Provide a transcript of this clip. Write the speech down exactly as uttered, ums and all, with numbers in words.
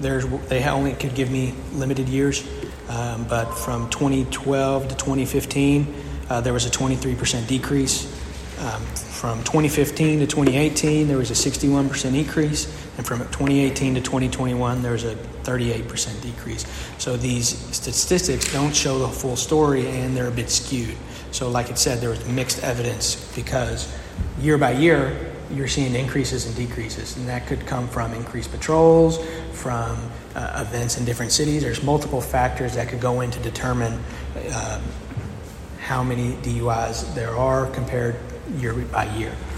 there's they only could give me limited years, um, but from twenty twelve to twenty fifteen, uh, there was a twenty-three percent decrease. Um, from twenty fifteen to twenty eighteen, there was a sixty-one percent increase, and from twenty eighteen to twenty twenty-one, there was a thirty-eight percent decrease. So these statistics don't show the full story, and they're a bit skewed. So like it said, there was mixed evidence because year by year, you're seeing increases and decreases, and that could come from increased patrols, from uh, events in different cities. There's multiple factors that could go in to determine uh, how many D U Is there are compared year by year.